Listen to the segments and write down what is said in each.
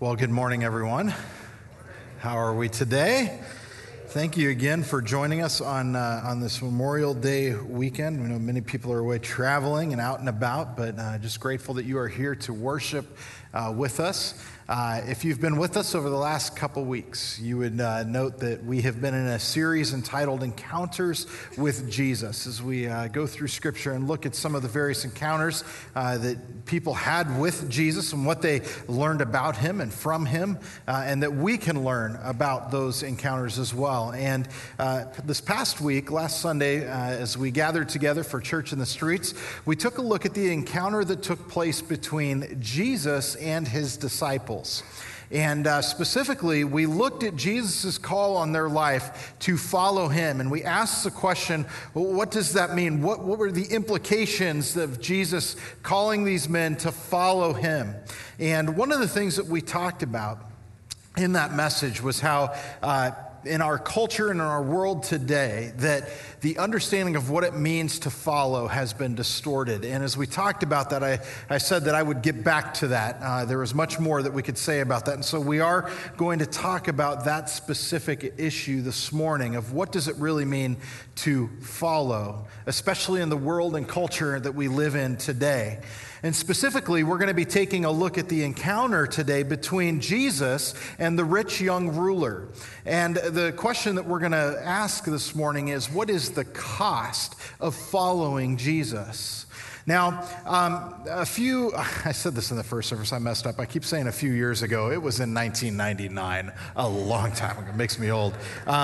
Well, good morning, everyone. How are we today? Thank you again for joining us on this Memorial Day weekend. We know many people are away traveling and out and about, but just grateful that you are here to worship with us. If you've been with us over the last couple weeks, you would note that we have been in a series entitled Encounters with Jesus, as we go through Scripture and look at some of the various encounters that people had with Jesus and what they learned about him and from him, and that we can learn about those encounters as well. And this past week, last Sunday, as we gathered together for Church in the Streets, we took a look at the encounter that took place between Jesus and his disciples. And specifically, we looked at Jesus' call on their life to follow him. And we asked the question, well, what does that mean? What were the implications of Jesus calling these men to follow him? And one of the things that we talked about in that message was how in our culture and in our world today, that the understanding of what it means to follow has been distorted. And as we talked about that, I said that I would get back to that. There was much more that we could say about that. And so we are going to talk about that specific issue this morning of what does it really mean to follow, especially in the world and culture that we live in today. And specifically, we're going to be taking a look at the encounter today between Jesus and the rich young ruler. And the question that we're going to ask this morning is, what is the cost of following Jesus? Now, I said this in the first service, I messed up. I keep saying a few years ago. It was in 1999, a long time ago. It makes me old.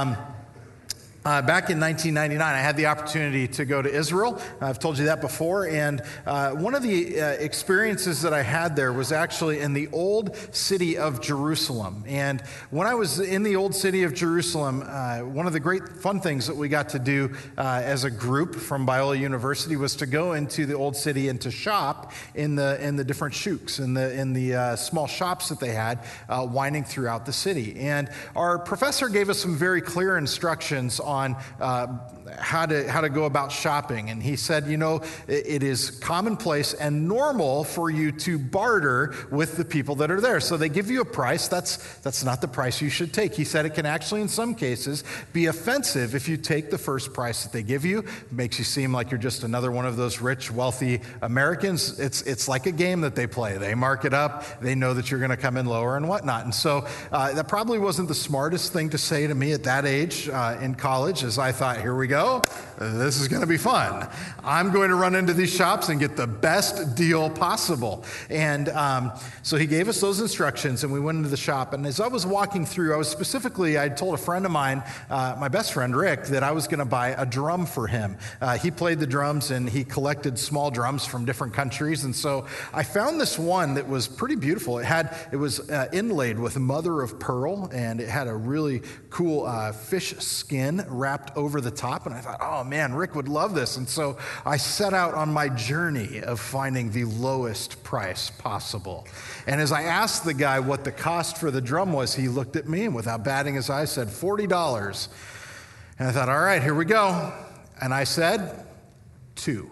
Back in 1999, I had the opportunity to go to Israel. I've told you that before. And one of the experiences that I had there was actually in the old city of Jerusalem. And when I was in the old city of Jerusalem, one of the great fun things that we got to do as a group from Biola University was to go into the old city and to shop in the different shooks, in the small shops that they had winding throughout the city. And our professor gave us some very clear instructions on how to go about shopping. And he said, it is commonplace and normal for you to barter with the people that are there. So they give you a price. That's not the price you should take. He said it can actually, in some cases, be offensive if you take the first price that they give you. It makes you seem like you're just another one of those rich, wealthy Americans. It's like a game that they play. They mark it up. They know that you're going to come in lower and whatnot. And so that probably wasn't the smartest thing to say to me at that age in college, as I thought, here we go. This is going to be fun. I'm going to run into these shops and get the best deal possible. And so he gave us those instructions, and we went into the shop. And as I was walking through, I told a friend of mine, my best friend Rick, that I was going to buy a drum for him. He played the drums, and he collected small drums from different countries. And so I found this one that was pretty beautiful. It was inlaid with mother of pearl, and it had a really cool fish skin wrapped over the top. And I thought, oh man, Rick would love this. And so I set out on my journey of finding the lowest price possible. And as I asked the guy what the cost for the drum was, he looked at me and without batting his eye said, $40. And I thought, all right, here we go. And I said, 2.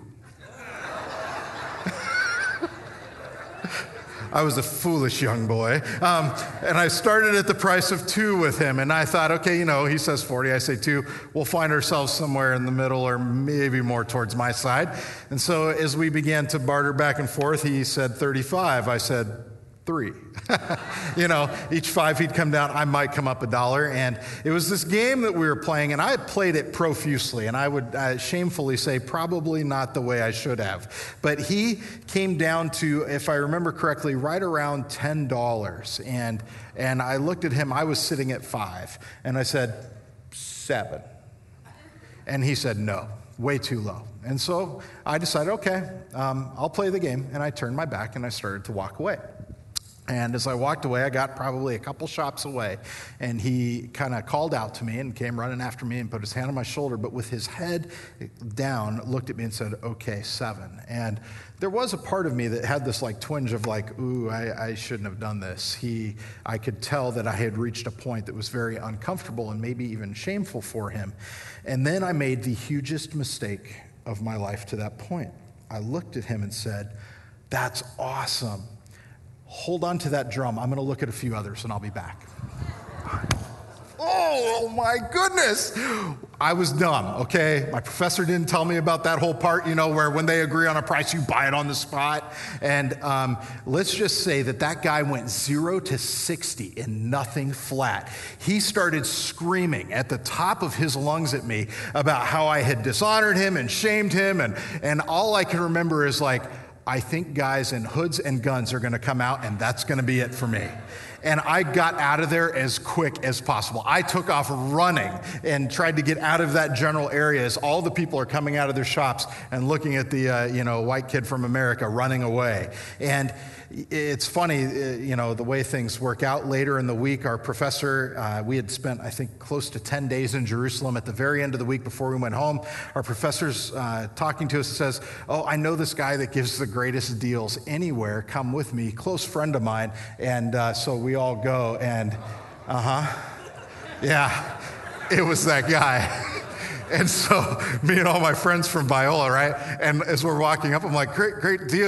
I was a foolish young boy. And I started at the price of 2 with him. And I thought, okay, he says 40, I say 2. We'll find ourselves somewhere in the middle or maybe more towards my side. And so as we began to barter back and forth, he said 35. I said 3. Each 5 he'd come down, I might come up $1. And it was this game that we were playing, and I had played it profusely, and I would shamefully say probably not the way I should have. But he came down to, if I remember correctly, right around $10. And I looked at him, I was sitting at 5, and I said, 7. And he said, no, way too low. And so I decided, okay, I'll play the game, and I turned my back and I started to walk away. And as I walked away, I got probably a couple shops away, and he kind of called out to me and came running after me and put his hand on my shoulder, but with his head down, looked at me and said, okay, 7. And there was a part of me that had this twinge of ooh, I shouldn't have done this. I could tell that I had reached a point that was very uncomfortable and maybe even shameful for him. And then I made the hugest mistake of my life to that point. I looked at him and said, that's awesome. Hold on to that drum. I'm going to look at a few others and I'll be back. Oh my goodness. I was dumb, okay? My professor didn't tell me about that whole part, where when they agree on a price, you buy it on the spot. And let's just say that guy went 0 to 60 in nothing flat. He started screaming at the top of his lungs at me about how I had dishonored him and shamed him. And all I can remember is I think guys in hoods and guns are going to come out, and that's going to be it for me. And I got out of there as quick as possible. I took off running and tried to get out of that general area as all the people are coming out of their shops and looking at the, white kid from America running away. And it's funny, the way things work out. Later in the week, our professor, we had spent, I think, close to 10 days in Jerusalem. At the very end of the week before we went home, our professor's talking to us and says, "Oh, I know this guy that gives the greatest deals anywhere. Come with me, close friend of mine." And so we all go, and yeah, it was that guy. And so me and all my friends from Biola, right? And as we're walking up, I'm like, great deal.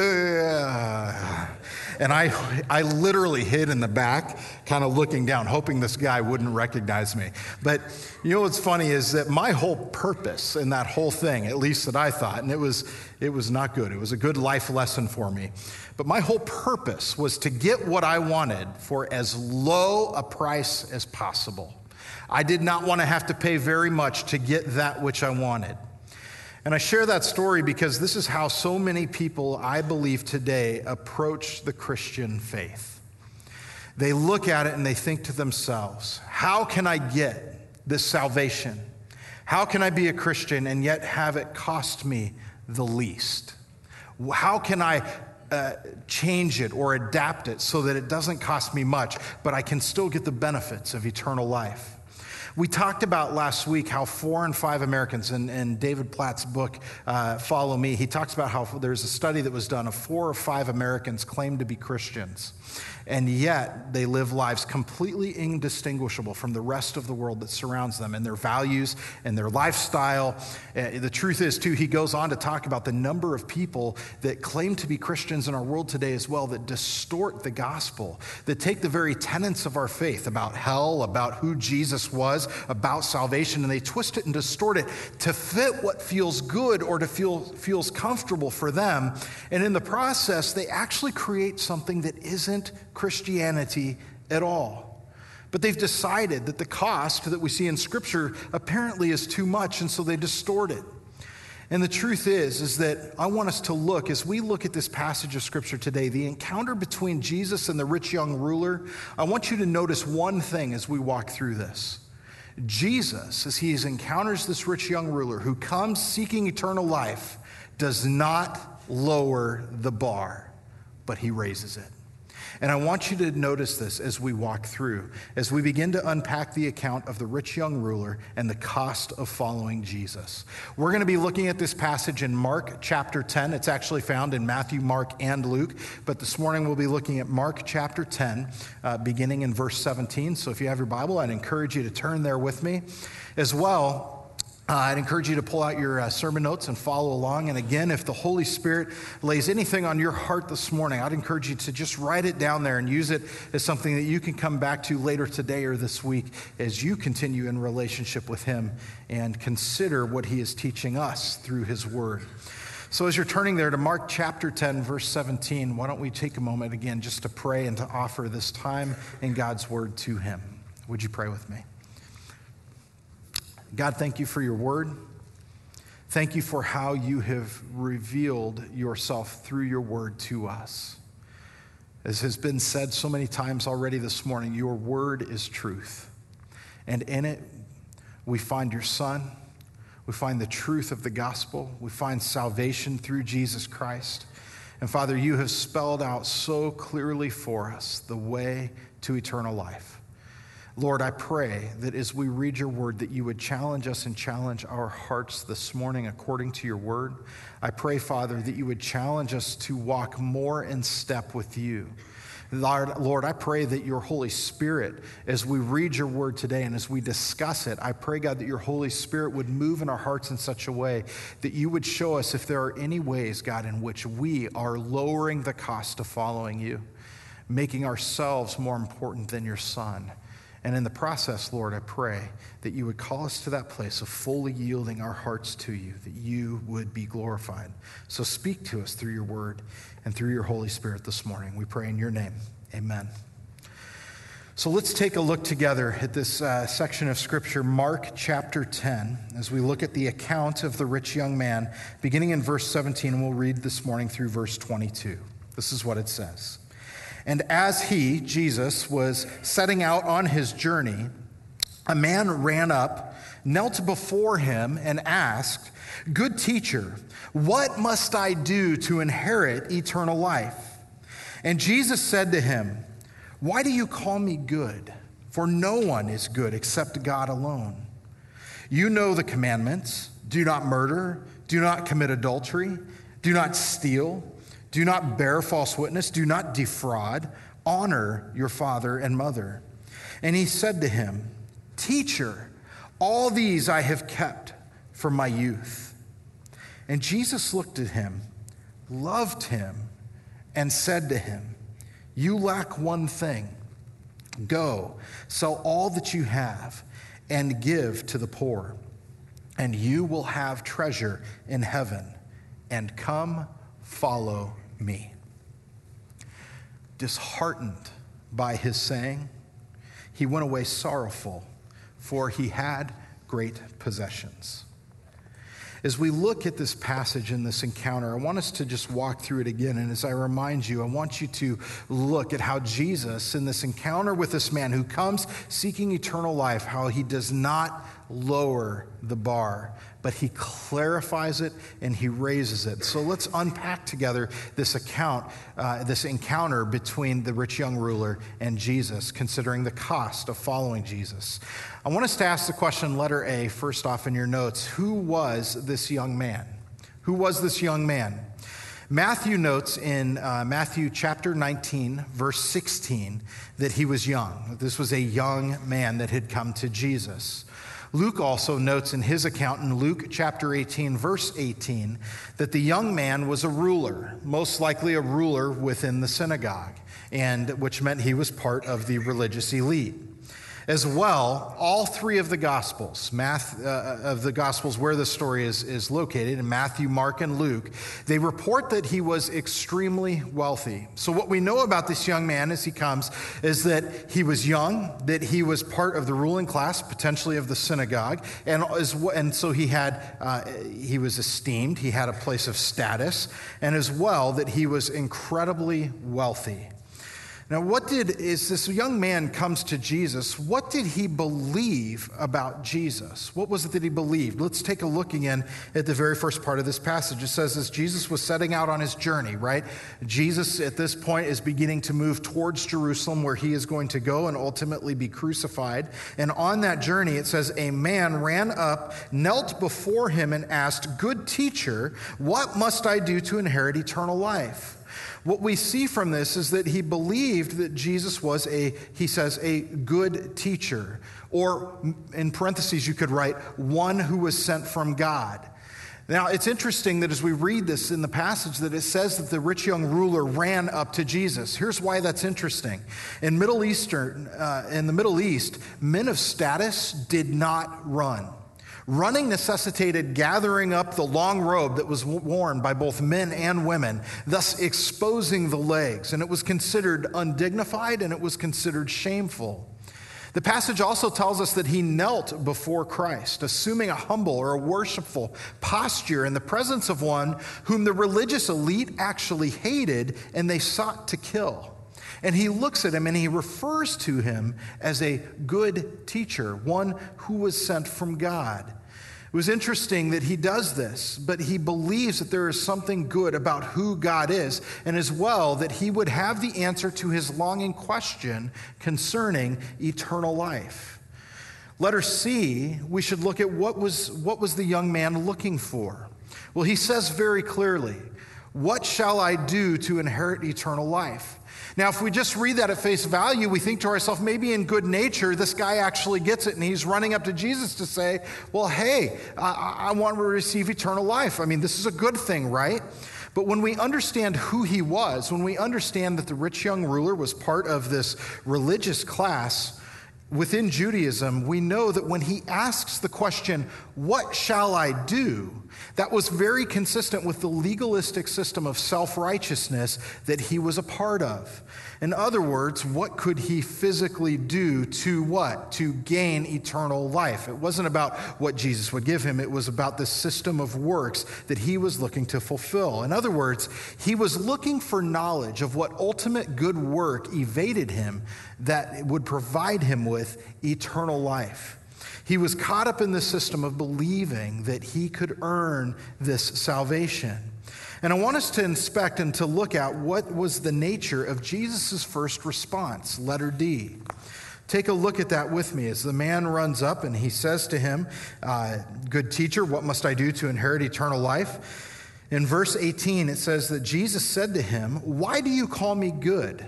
And I literally hid in the back, kind of looking down, hoping this guy wouldn't recognize me. But what's funny is that my whole purpose in that whole thing, at least that I thought, and it was not good. It was a good life lesson for me. But my whole purpose was to get what I wanted for as low a price as possible. I did not want to have to pay very much to get that which I wanted. And I share that story because this is how so many people, I believe today, approach the Christian faith. They look at it and they think to themselves, how can I get this salvation? How can I be a Christian and yet have it cost me the least? How can I change it or adapt it so that it doesn't cost me much, but I can still get the benefits of eternal life? We talked about last week how 4 in 5 Americans, in David Platt's book, Follow Me, he talks about how there's a study that was done of 4 or 5 Americans claim to be Christians, and yet they live lives completely indistinguishable from the rest of the world that surrounds them and their values and their lifestyle. The truth is, too, he goes on to talk about the number of people that claim to be Christians in our world today as well, that distort the gospel, that take the very tenets of our faith about hell, about who Jesus was, about salvation, and they twist it and distort it to fit what feels good or to feels comfortable for them. And in the process, they actually create something that isn't Christianity at all. But they've decided that the cost that we see in Scripture apparently is too much, and so they distort it. And the truth is that I want us to look, as we look at this passage of Scripture today, the encounter between Jesus and the rich young ruler, I want you to notice one thing as we walk through this. Jesus, as he encounters this rich young ruler who comes seeking eternal life, does not lower the bar, but he raises it. And I want you to notice this as we walk through, as we begin to unpack the account of the rich young ruler and the cost of following Jesus. We're going to be looking at this passage in Mark chapter 10. It's actually found in Matthew, Mark, and Luke. But this morning we'll be looking at Mark chapter 10, beginning in verse 17. So if you have your Bible, I'd encourage you to turn there with me. As well, I'd encourage you to pull out your sermon notes and follow along. And again, if the Holy Spirit lays anything on your heart this morning, I'd encourage you to just write it down there and use it as something that you can come back to later today or this week as you continue in relationship with him and consider what he is teaching us through his word. So as you're turning there to Mark chapter 10, verse 17, why don't we take a moment again just to pray and to offer this time in God's word to him. Would you pray with me? God, thank you for your word. Thank you for how you have revealed yourself through your word to us. As has been said so many times already this morning, your word is truth. And in it, we find your Son. We find the truth of the gospel. We find salvation through Jesus Christ. And Father, you have spelled out so clearly for us the way to eternal life. Lord, I pray that as we read your word, that you would challenge us and challenge our hearts this morning according to your word. I pray, Father, that you would challenge us to walk more in step with you. Lord, I pray that your Holy Spirit, as we read your word today and as we discuss it, I pray, God, that your Holy Spirit would move in our hearts in such a way that you would show us if there are any ways, God, in which we are lowering the cost of following you. making ourselves more important than your Son. And in the process, Lord, I pray that you would call us to that place of fully yielding our hearts to you, that you would be glorified. So speak to us through your word and through your Holy Spirit this morning. We pray in your name. Amen. So let's take a look together at this section of Scripture, Mark chapter 10, as we look at the account of the rich young man, beginning in verse 17, and we'll read this morning through verse 22. This is what it says. And as he, Jesus, was setting out on his journey, a man ran up, knelt before him, and asked, "Good teacher, what must I do to inherit eternal life?" And Jesus said to him, "Why do you call me good? For no one is good except God alone. You know the commandments: do not murder, do not commit adultery, do not steal, do not bear false witness, do not defraud, honor your father and mother." And he said to him, "Teacher, all these I have kept from my youth." And Jesus looked at him, loved him, and said to him, "You lack one thing. Go, sell all that you have and give to the poor, and you will have treasure in heaven. And come, follow me." Disheartened by his saying, he went away sorrowful, for he had great possessions. As we look at this passage and this encounter, I want us to just walk through it again. And as I remind you, I want you to look at how Jesus, in this encounter with this man who comes seeking eternal life, how he does not lower the bar, but he clarifies it and he raises it. So let's unpack together this encounter between the rich young ruler and Jesus, considering the cost of following Jesus. I want us to ask the question, letter A, first off in your notes. Who was this young man? Who was this young man? Matthew notes in Matthew chapter 19, verse 16, that he was young. This was a young man that had come to Jesus. Luke also notes in his account in Luke chapter 18, verse 18, that the young man was a ruler, most likely a ruler within the synagogue, and which meant he was part of the religious elite. As well, all three of the Gospels, where the story is located, in Matthew, Mark, and Luke, they report that he was extremely wealthy. So what we know about this young man as he comes is that he was young, that he was part of the ruling class, potentially of the synagogue, and so he was esteemed, he had a place of status, and as well that he was incredibly wealthy. Now, as this young man comes to Jesus, what did he believe about Jesus? What was it that he believed? Let's take a look again at the very first part of this passage. It says, as Jesus was setting out on his journey, right? Jesus at this point is beginning to move towards Jerusalem, where he is going to go and ultimately be crucified. And on that journey, it says, a man ran up, knelt before him, and asked, "Good teacher, what must I do to inherit eternal life?" What we see from this is that he believed that Jesus was a good teacher, or in parentheses you could write, one who was sent from God. Now, it's interesting that as we read this in the passage that it says that the rich young ruler ran up to Jesus. Here's why that's interesting. In the Middle East, men of status did not run. Running necessitated gathering up the long robe that was worn by both men and women, thus exposing the legs. And it was considered undignified and it was considered shameful. The passage also tells us that he knelt before Christ, assuming a humble or a worshipful posture in the presence of one whom the religious elite actually hated and they sought to kill. And he looks at him and he refers to him as a good teacher, one who was sent from God. It was interesting that he does this, but he believes that there is something good about who God is, and as well that he would have the answer to his longing question concerning eternal life. Letter C, we should look at what was the young man looking for. Well, he says very clearly, "What shall I do to inherit eternal life?" Now, if we just read that at face value, we think to ourselves, maybe in good nature, this guy actually gets it, and he's running up to Jesus to say, well, hey, I want to receive eternal life. I mean, this is a good thing, right? But when we understand who he was, when we understand that the rich young ruler was part of this religious class within Judaism, we know that when he asks the question, "What shall I do?" that was very consistent with the legalistic system of self-righteousness that he was a part of. In other words, what could he physically do to what? To gain eternal life. It wasn't about what Jesus would give him. It was about the system of works that he was looking to fulfill. In other words, he was looking for knowledge of what ultimate good work evaded him that would provide him with eternal life. He was caught up in the system of believing that he could earn this salvation. And I want us to inspect and to look at what was the nature of Jesus' first response, letter D. Take a look at that with me as the man runs up and he says to him, "Good teacher, what must I do to inherit eternal life?" In verse 18, it says that Jesus said to him, "Why do you call me good?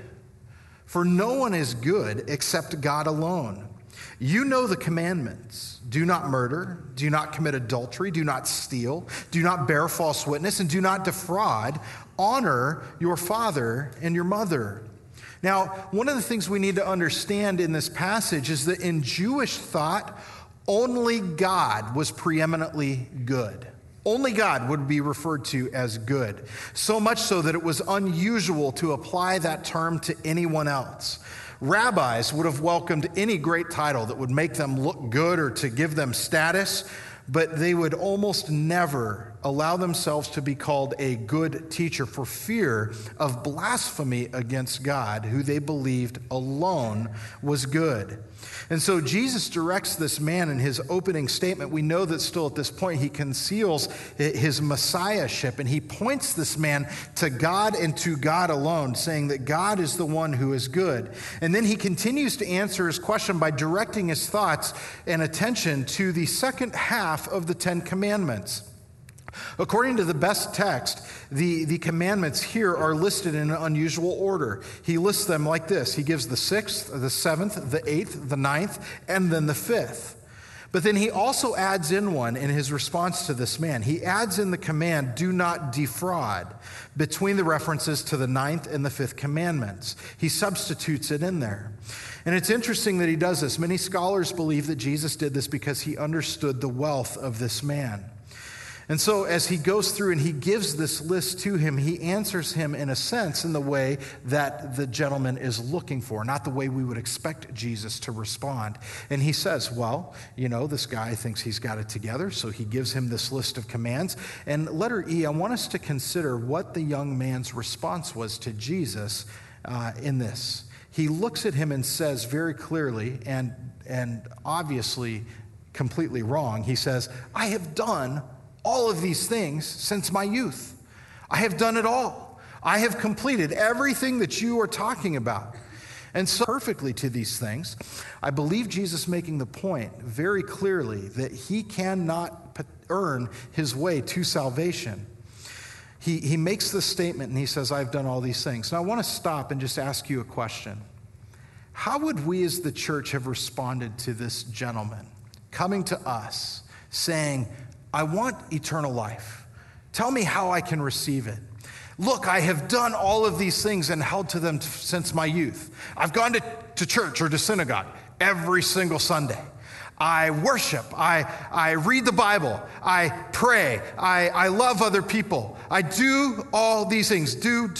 For no one is good except God alone. You know the commandments. Do not murder, do not commit adultery, do not steal, do not bear false witness, and do not defraud. Honor your father and your mother." Now, one of the things we need to understand in this passage is that in Jewish thought, only God was preeminently good. Only God would be referred to as good. So much so that it was unusual to apply that term to anyone else. Rabbis would have welcomed any great title that would make them look good or to give them status, but they would almost never allow themselves to be called a good teacher for fear of blasphemy against God, who they believed alone was good. And so Jesus directs this man in his opening statement. We know that still at this point he conceals his messiahship, and he points this man to God and to God alone, saying that God is the one who is good. And then he continues to answer his question by directing his thoughts and attention to the second half of the Ten Commandments. According to the best text, the commandments here are listed in an unusual order. He lists them like this. He gives the 6th, the 7th, the 8th, the 9th, and then the 5th. But then he also adds in one in his response to this man. He adds in the command, "Do not defraud," between the references to the 9th and the 5th commandments. He substitutes it in there. And it's interesting that he does this. Many scholars believe that Jesus did this because he understood the wealth of this man. And so as he goes through and he gives this list to him, he answers him in a sense in the way that the gentleman is looking for, not the way we would expect Jesus to respond. And he says, well, this guy thinks he's got it together, so he gives him this list of commands. And letter E, I want us to consider what the young man's response was to Jesus in this. He looks at him and says very clearly, and obviously completely wrong, he says, "I have done all of these things since my youth. I have done it all. I have completed everything that you are talking about." And so perfectly to these things, I believe Jesus making the point very clearly that he cannot earn his way to salvation. He makes this statement and he says, "I've done all these things." Now I want to stop and just ask you a question. How would we as the church have responded to this gentleman coming to us saying, "I want eternal life. Tell me how I can receive it. Look, I have done all of these things and held to them since my youth. I've gone to church or to synagogue every single Sunday. I worship. I read the Bible. I pray. I love other people. I do all these things. Do.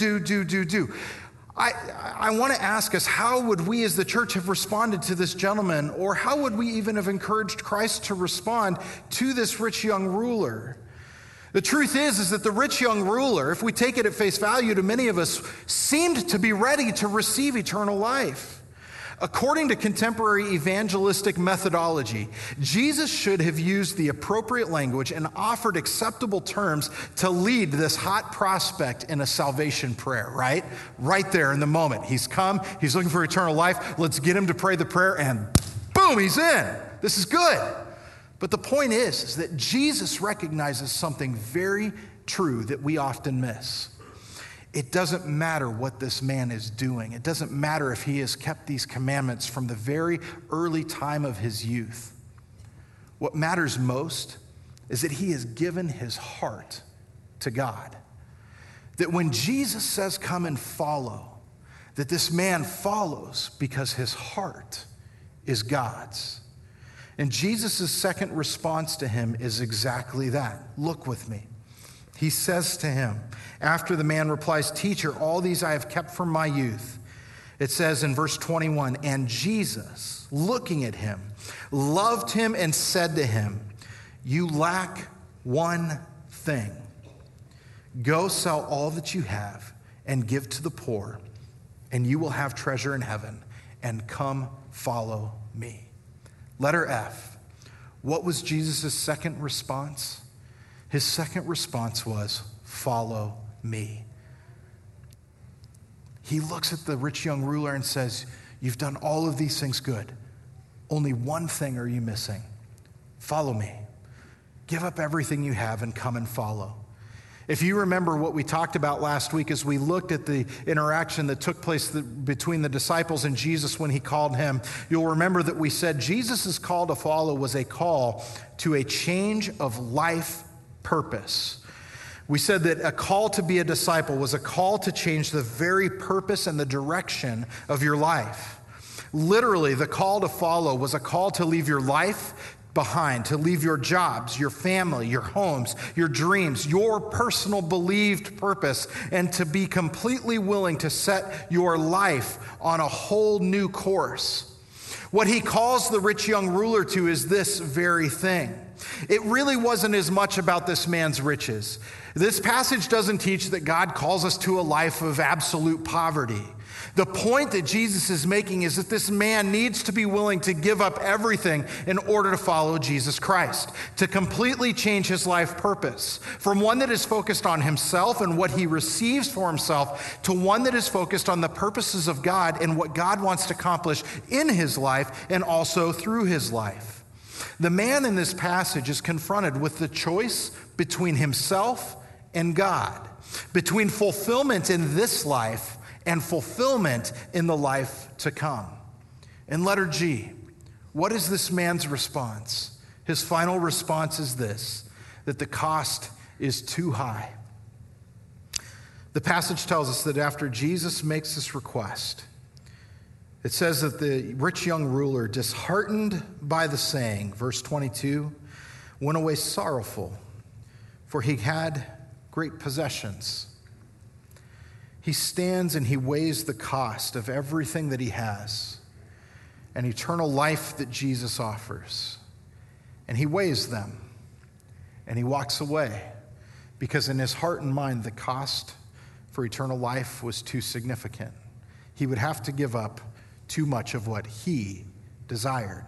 I want to ask us, how would we as the church have responded to this gentleman, or how would we even have encouraged Christ to respond to this rich young ruler? The truth is that the rich young ruler, if we take it at face value, to many of us, seemed to be ready to receive eternal life. According to contemporary evangelistic methodology, Jesus should have used the appropriate language and offered acceptable terms to lead this hot prospect in a salvation prayer, right? Right there in the moment. He's come, he's looking for eternal life. Let's get him to pray the prayer, and boom, he's in. This is good. But the point is that Jesus recognizes something very true that we often miss. It doesn't matter what this man is doing. It doesn't matter if he has kept these commandments from the very early time of his youth. What matters most is that he has given his heart to God. that when Jesus says, come and follow, that this man follows because his heart is God's. And Jesus' second response to him is exactly that. Look with me. He says to him, after the man replies, "Teacher, all these I have kept from my youth." It says in verse 21, and Jesus, looking at him, loved him and said to him, "You lack one thing. Go sell all that you have and give to the poor, and you will have treasure in heaven, and come follow me." Letter F. What was Jesus' second response? His second response was, "Follow me." He looks at the rich young ruler and says, "You've done all of these things good. Only one thing are you missing. Follow me. Give up everything you have and come and follow." If you remember what we talked about last week as we looked at the interaction that took place between the disciples and Jesus when he called him, you'll remember that we said Jesus' call to follow was a call to a change of life purpose. We said that a call to be a disciple was a call to change the very purpose and the direction of your life. Literally, the call to follow was a call to leave your life behind, to leave your jobs, your family, your homes, your dreams, your personal believed purpose, and to be completely willing to set your life on a whole new course. What he calls the rich young ruler to is this very thing. It really wasn't as much about this man's riches. This passage doesn't teach that God calls us to a life of absolute poverty. The point that Jesus is making is that this man needs to be willing to give up everything in order to follow Jesus Christ, to completely change his life purpose from one that is focused on himself and what he receives for himself to one that is focused on the purposes of God and what God wants to accomplish in his life and also through his life. The man in this passage is confronted with the choice between himself and God, between fulfillment in this life and fulfillment in the life to come. In letter G, what is this man's response? His final response is this, that the cost is too high. The passage tells us that after Jesus makes this request, it says that the rich young ruler, disheartened by the saying, verse 22, went away sorrowful, for he had great possessions. He stands and he weighs the cost of everything that he has, an eternal life that Jesus offers. And he weighs them and he walks away because in his heart and mind, the cost for eternal life was too significant. He would have to give up too much of what he desired.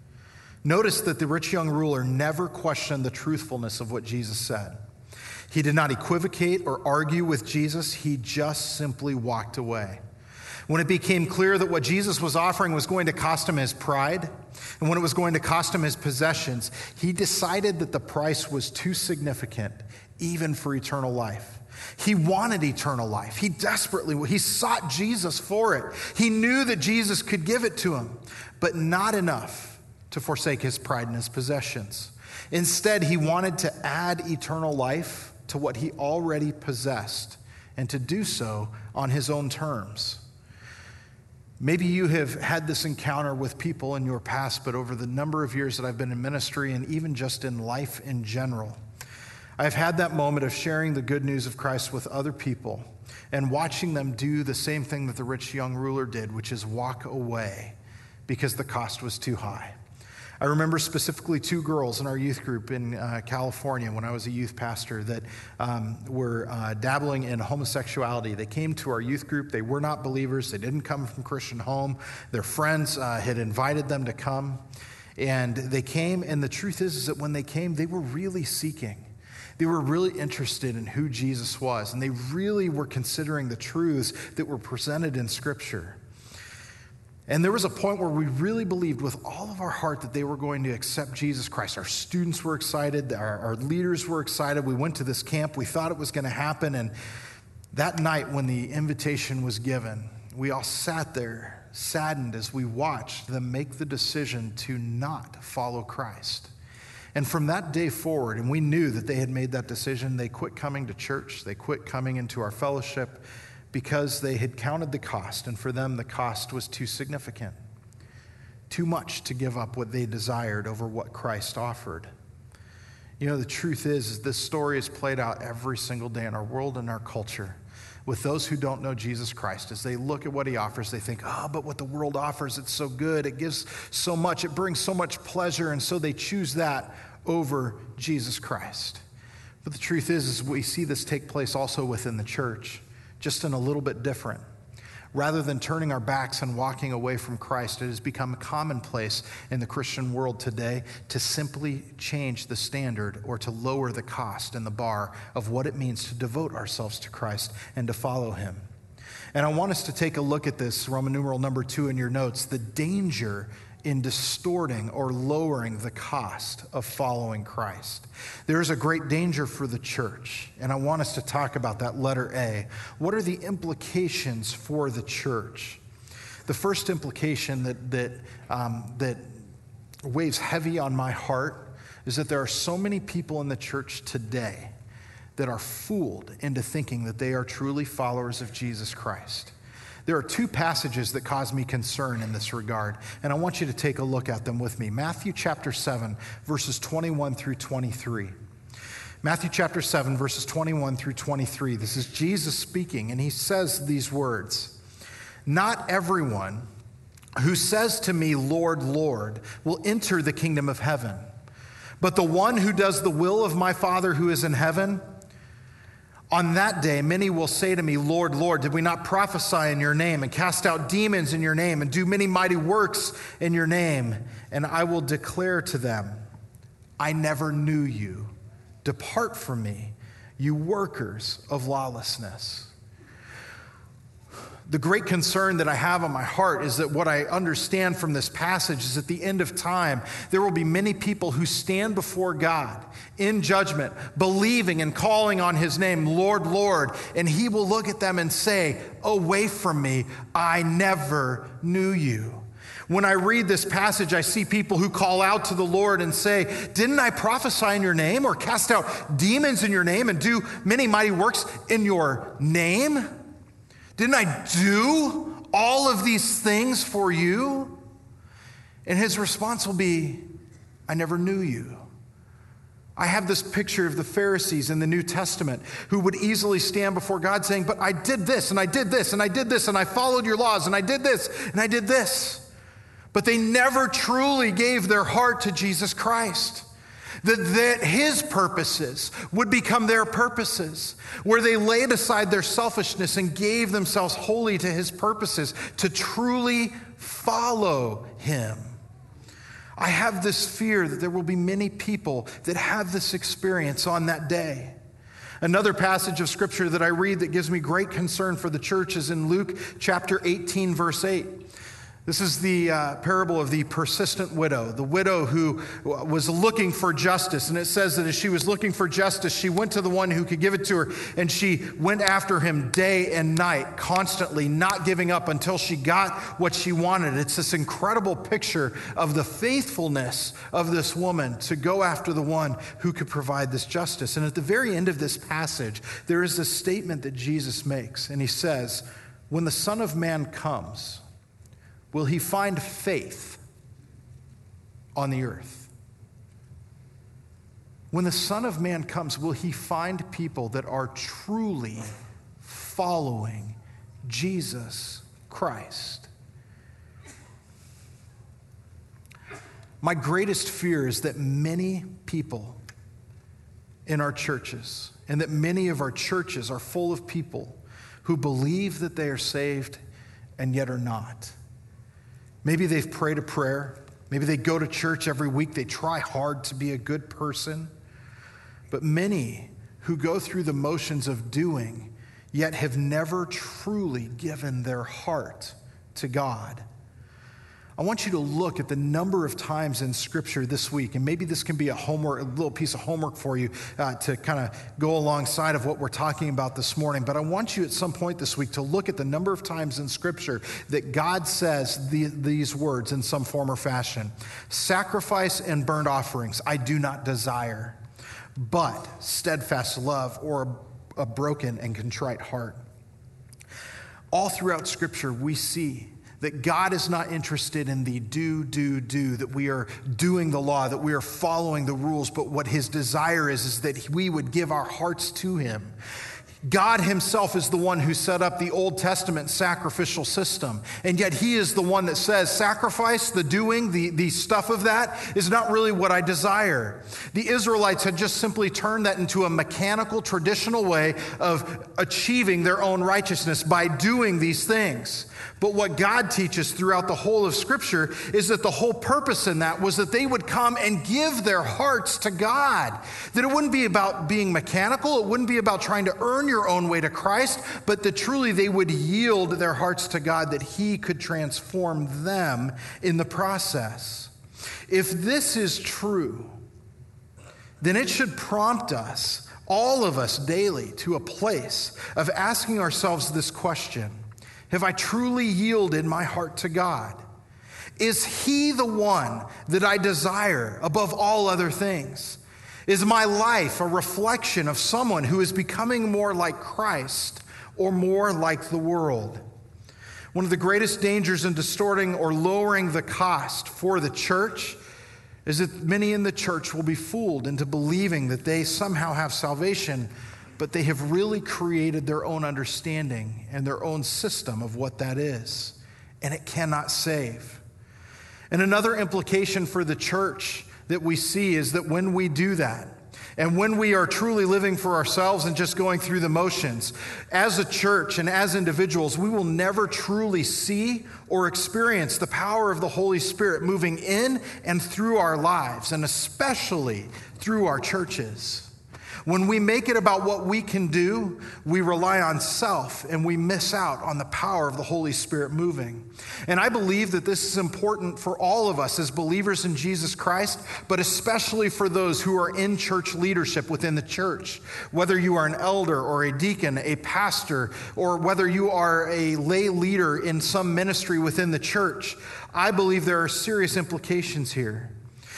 Notice that the rich young ruler never questioned the truthfulness of what Jesus said. He did not equivocate or argue with Jesus. He just simply walked away. When it became clear that what Jesus was offering was going to cost him his pride, and when it was going to cost him his possessions, he decided that the price was too significant, even for eternal life. He wanted eternal life. He sought Jesus for it. He knew that Jesus could give it to him, but not enough to forsake his pride and his possessions. Instead, he wanted to add eternal life to what he already possessed, and to do so on his own terms. Maybe you have had this encounter with people in your past, but over the number of years that I've been in ministry and even just in life in general, I've had that moment of sharing the good news of Christ with other people and watching them do the same thing that the rich young ruler did, which is walk away because the cost was too high. I remember specifically two girls in our youth group in California when I was a youth pastor that were dabbling in homosexuality. They came to our youth group. They were not believers. They didn't come from Christian home. Their friends had invited them to come. And they came, and the truth is that when they came, they were really seeking. They were really interested in who Jesus was, and they really were considering the truths that were presented in Scripture. And there was a point where we really believed with all of our heart that they were going to accept Jesus Christ. Our students were excited. Our leaders were excited. We went to this camp. We thought it was going to happen. And that night when the invitation was given, we all sat there saddened as we watched them make the decision to not follow Christ. And from that day forward, and we knew that they had made that decision, they quit coming to church, they quit coming into our fellowship because they had counted the cost, and for them the cost was too significant, too much to give up what they desired over what Christ offered. You know, the truth is this story is played out every single day in our world and our culture with those who don't know Jesus Christ. As they look at what he offers, they think, but what the world offers, it's so good, it gives so much, it brings so much pleasure, and so they choose that over Jesus Christ. But the truth is we see this take place also within the church, just in a little bit different. Rather than turning our backs and walking away from Christ, it has become commonplace in the Christian world today to simply change the standard or to lower the cost and the bar of what it means to devote ourselves to Christ and to follow him. And I want us to take a look at this, Roman numeral number 2 in your notes, the danger in distorting or lowering the cost of following Christ. There is a great danger for the church, and I want us to talk about that letter A. What are the implications for the church? The first implication that weighs heavy on my heart is that there are so many people in the church today that are fooled into thinking that they are truly followers of Jesus Christ. There are 2 passages that cause me concern in this regard, and I want you to take a look at them with me. Matthew chapter 7, verses 21 through 23. Matthew chapter 7, verses 21 through 23. This is Jesus speaking, and he says these words, "Not everyone who says to me, 'Lord, Lord,' will enter the kingdom of heaven, but the one who does the will of my Father who is in heaven. On that day, many will say to me, 'Lord, Lord, did we not prophesy in your name and cast out demons in your name and do many mighty works in your name?' And I will declare to them, 'I never knew you. Depart from me, you workers of lawlessness.'" The great concern that I have on my heart is that what I understand from this passage is at the end of time, there will be many people who stand before God in judgment, believing and calling on his name, "Lord, Lord," and he will look at them and say, "Away from me, I never knew you." When I read this passage, I see people who call out to the Lord and say, "Didn't I prophesy in your name or cast out demons in your name and do many mighty works in your name? Didn't I do all of these things for you?" And his response will be, "I never knew you." I have this picture of the Pharisees in the New Testament who would easily stand before God saying, "But I did this, and I did this, and I did this, and I followed your laws, and I did this, and I did this." But they never truly gave their heart to Jesus Christ. That his purposes would become their purposes, where they laid aside their selfishness and gave themselves wholly to his purposes to truly follow him. I have this fear that there will be many people that have this experience on that day. Another passage of scripture that I read that gives me great concern for the church is in Luke chapter 18, verse 8. This is the parable of the persistent widow, the widow who was looking for justice. And it says that as she was looking for justice, she went to the one who could give it to her, and she went after him day and night, constantly, not giving up until she got what she wanted. It's this incredible picture of the faithfulness of this woman to go after the one who could provide this justice. And at the very end of this passage, there is this statement that Jesus makes, and he says, "When the Son of Man comes, will he find faith on the earth?" When the Son of Man comes, will he find people that are truly following Jesus Christ? My greatest fear is that many people in our churches, and that many of our churches are full of people who believe that they are saved and yet are not. Maybe they've prayed a prayer. Maybe they go to church every week. They try hard to be a good person. But many who go through the motions of doing, yet have never truly given their heart to God. I want you to look at the number of times in Scripture this week, and maybe this can be a little piece of homework for you to kind of go alongside of what we're talking about this morning. But I want you at some point this week to look at the number of times in Scripture that God says these words in some form or fashion. Sacrifice and burnt offerings I do not desire, but steadfast love or a broken and contrite heart. All throughout Scripture, we see that God is not interested in the do, that we are doing the law, that we are following the rules, but what his desire is that we would give our hearts to him. God himself is the one who set up the Old Testament sacrificial system. And yet he is the one that says sacrifice, the doing, the stuff of that is not really what I desire. The Israelites had just simply turned that into a mechanical, traditional way of achieving their own righteousness by doing these things. But what God teaches throughout the whole of Scripture is that the whole purpose in that was that they would come and give their hearts to God. That it wouldn't be about being mechanical. It wouldn't be about trying to earn your own way to Christ, but that truly they would yield their hearts to God, that he could transform them in the process. If this is true, then it should prompt us, all of us daily, to a place of asking ourselves this question: have I truly yielded my heart to God? Is he the one that I desire above all other things? Is my life a reflection of someone who is becoming more like Christ or more like the world? One of the greatest dangers in distorting or lowering the cost for the church is that many in the church will be fooled into believing that they somehow have salvation, but they have really created their own understanding and their own system of what that is, and it cannot save. And another implication for the church that we see is that when we do that, and when we are truly living for ourselves and just going through the motions, as a church and as individuals, we will never truly see or experience the power of the Holy Spirit moving in and through our lives, and especially through our churches. When we make it about what we can do, we rely on self and we miss out on the power of the Holy Spirit moving. And I believe that this is important for all of us as believers in Jesus Christ, but especially for those who are in church leadership within the church. Whether you are an elder or a deacon, a pastor, or whether you are a lay leader in some ministry within the church, I believe there are serious implications here.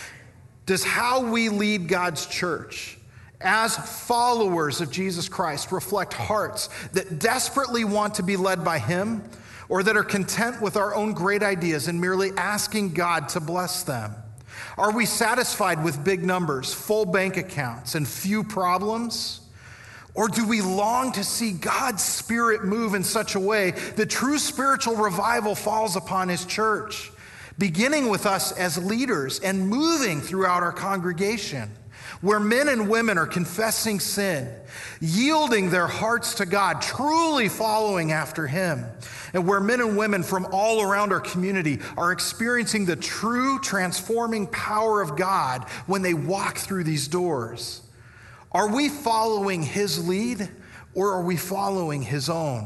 Does how we lead God's church as followers of Jesus Christ reflect hearts that desperately want to be led by him, or that are content with our own great ideas and merely asking God to bless them? Are we satisfied with big numbers, full bank accounts, and few problems? Or do we long to see God's Spirit move in such a way that true spiritual revival falls upon his church, beginning with us as leaders and moving throughout our congregation, where men and women are confessing sin, yielding their hearts to God, truly following after him, and where men and women from all around our community are experiencing the true transforming power of God when they walk through these doors? Are we following his lead, or are we following his own?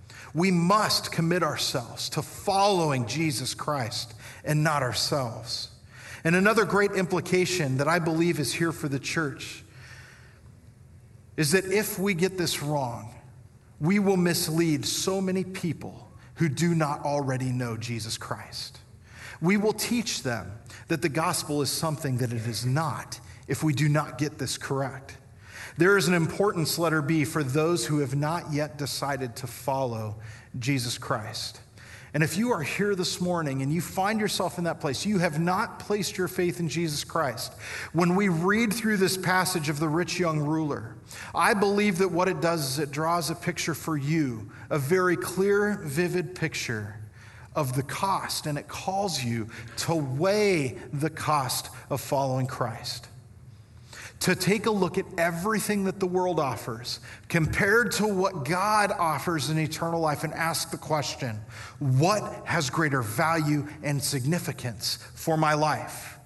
We must commit ourselves to following Jesus Christ and not ourselves. And another great implication that I believe is here for the church is that if we get this wrong, we will mislead so many people who do not already know Jesus Christ. We will teach them that the gospel is something that it is not if we do not get this correct. There is an importance, letter B, for those who have not yet decided to follow Jesus Christ. And if you are here this morning and you find yourself in that place, you have not placed your faith in Jesus Christ. When we read through this passage of the rich young ruler, I believe that what it does is it draws a picture for you, a very clear, vivid picture of the cost, and it calls you to weigh the cost of following Christ. To take a look at everything that the world offers compared to what God offers in eternal life and ask the question, what has greater value and significance for my life?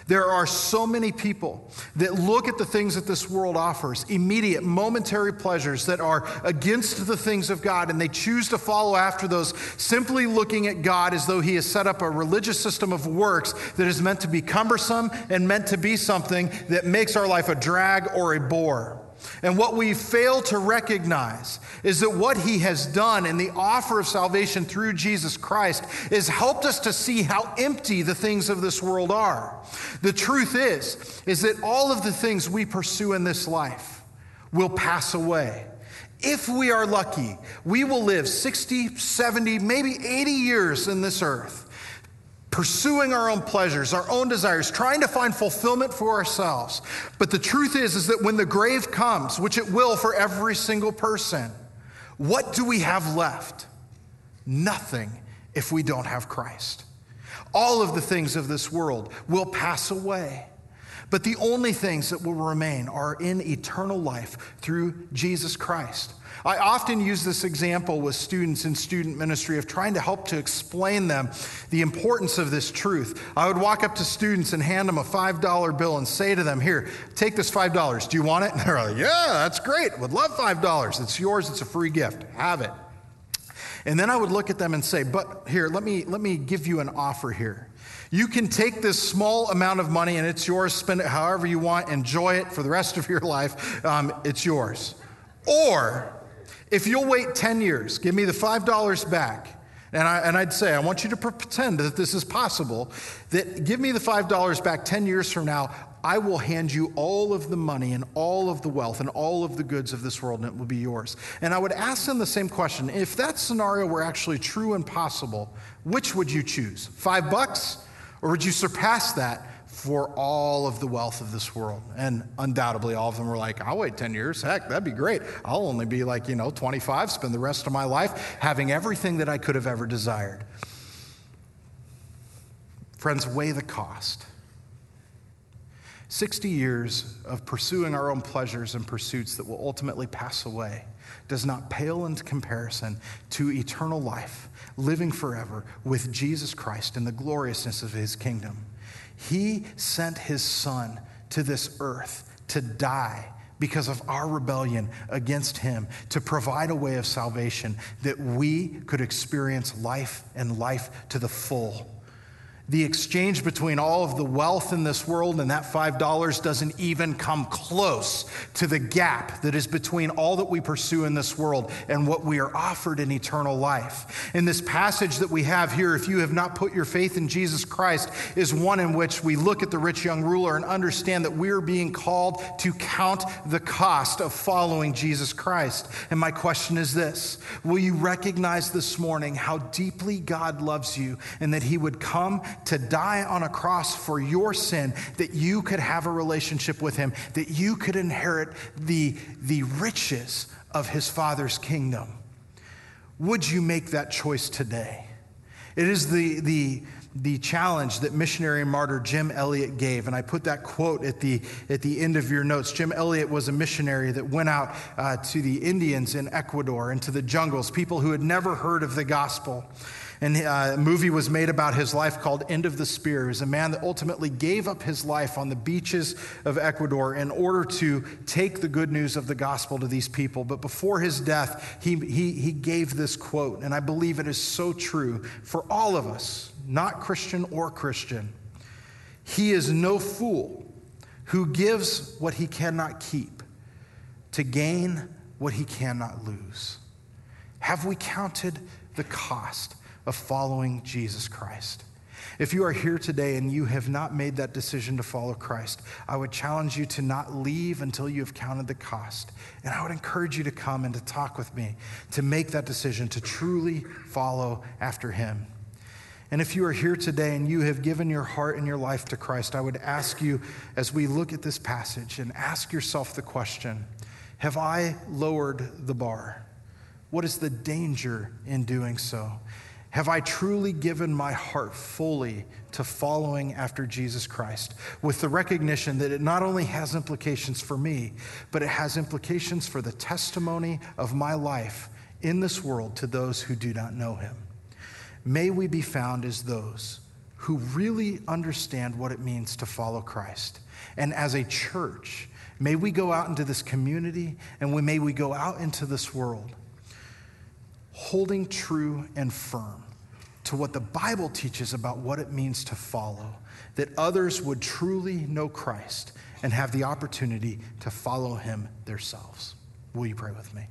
There are so many people that look at the things that this world offers, immediate, momentary pleasures that are against the things of God, and they choose to follow after those, simply looking at God as though he has set up a religious system of works that is meant to be cumbersome and meant to be something that makes our life a drag or a bore. And what we fail to recognize is that what he has done in the offer of salvation through Jesus Christ has helped us to see how empty the things of this world are. The truth is that all of the things we pursue in this life will pass away. If we are lucky, we will live 60, 70, maybe 80 years in this earth, pursuing our own pleasures, our own desires, trying to find fulfillment for ourselves. But the truth is that when the grave comes, which it will for every single person, what do we have left? Nothing if we don't have Christ. All of the things of this world will pass away. But the only things that will remain are in eternal life through Jesus Christ. I often use this example with students in student ministry of trying to help to explain them the importance of this truth. I would walk up to students and hand them a $5 bill and say to them, here, take this $5. Do you want it? And they're like, yeah, that's great. Would love $5. It's yours. It's a free gift. Have it. And then I would look at them and say, but here, let me give you an offer here. You can take this small amount of money and it's yours. Spend it however you want. Enjoy it for the rest of your life. It's yours. Or if you'll wait 10 years, give me the $5 back. And I'd say, I want you to pretend that this is possible, that give me the $5 back 10 years from now. I will hand you all of the money and all of the wealth and all of the goods of this world, and it will be yours. And I would ask them the same question. If that scenario were actually true and possible, which would you choose? $5? Or would you surpass that for all of the wealth of this world? And undoubtedly, all of them were like, I'll wait 10 years. Heck, that'd be great. I'll only be like, 25, spend the rest of my life having everything that I could have ever desired. Friends, weigh the cost. 60 years of pursuing our own pleasures and pursuits that will ultimately pass away does not pale in comparison to eternal life, living forever with Jesus Christ in the gloriousness of his kingdom. He sent his son to this earth to die because of our rebellion against him, to provide a way of salvation that we could experience life and life to the full. The exchange between all of the wealth in this world and that $5 doesn't even come close to the gap that is between all that we pursue in this world and what we are offered in eternal life. In this passage that we have here, if you have not put your faith in Jesus Christ, is one in which we look at the rich young ruler and understand that we are being called to count the cost of following Jesus Christ. And my question is this: will you recognize this morning how deeply God loves you and that he would come to die on a cross for your sin, that you could have a relationship with him, that you could inherit the riches of his Father's kingdom? Would you make that choice today? It is the challenge that missionary and martyr Jim Elliot gave, and I put that quote at the end of your notes. Jim Elliot was a missionary that went out to the Indians in Ecuador, into the jungles, people who had never heard of the gospel. And a movie was made about his life called End of the Spear. He was a man that ultimately gave up his life on the beaches of Ecuador in order to take the good news of the gospel to these people. But before his death, he gave this quote, and I believe it is so true for all of us, not Christian or Christian. He is no fool who gives what he cannot keep to gain what he cannot lose. Have we counted the cost of following Jesus Christ? If you are here today and you have not made that decision to follow Christ, I would challenge you to not leave until you have counted the cost. And I would encourage you to come and to talk with me, to make that decision, to truly follow after him. And if you are here today and you have given your heart and your life to Christ, I would ask you, as we look at this passage, and ask yourself the question: have I lowered the bar? What is the danger in doing so? Have I truly given my heart fully to following after Jesus Christ, with the recognition that it not only has implications for me, but it has implications for the testimony of my life in this world to those who do not know him? May we be found as those who really understand what it means to follow Christ. And as a church, may we go out into this community and may we go out into this world holding true and firm to what the Bible teaches about what it means to follow, that others would truly know Christ and have the opportunity to follow him themselves. Will you pray with me?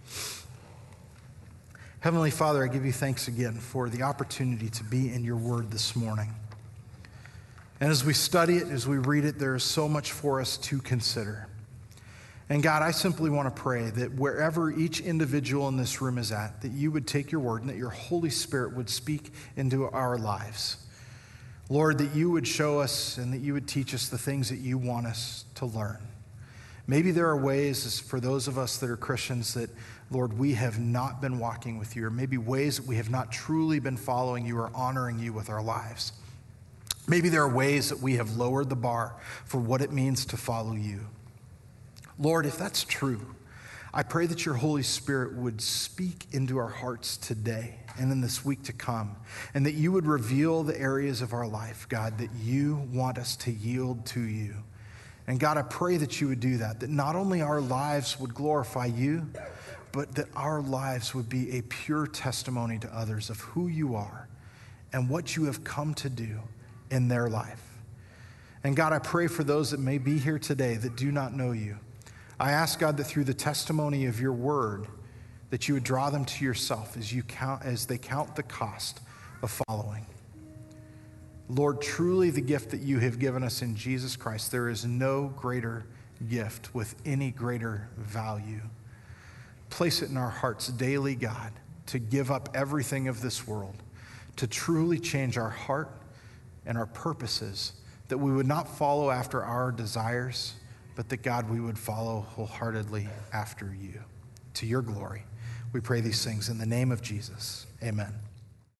Heavenly Father, I give you thanks again for the opportunity to be in your word this morning. And as we study it, as we read it, there is so much for us to consider. And God, I simply want to pray that wherever each individual in this room is at, that you would take your word and that your Holy Spirit would speak into our lives. Lord, that you would show us and that you would teach us the things that you want us to learn. Maybe there are ways for those of us that are Christians that, Lord, we have not been walking with you, or maybe ways that we have not truly been following you or honoring you with our lives. Maybe there are ways that we have lowered the bar for what it means to follow you. Lord, if that's true, I pray that your Holy Spirit would speak into our hearts today and in this week to come, and that you would reveal the areas of our life, God, that you want us to yield to you. And God, I pray that you would do that not only our lives would glorify you, but that our lives would be a pure testimony to others of who you are and what you have come to do in their life. And God, I pray for those that may be here today that do not know you. I ask, God, that through the testimony of your word, that you would draw them to yourself as they count the cost of following. Lord, truly the gift that you have given us in Jesus Christ, there is no greater gift with any greater value. Place it in our hearts daily, God, to give up everything of this world, to truly change our heart and our purposes, that we would not follow after our desires, but that, God, we would follow wholeheartedly after you. To your glory, we pray these things in the name of Jesus. Amen.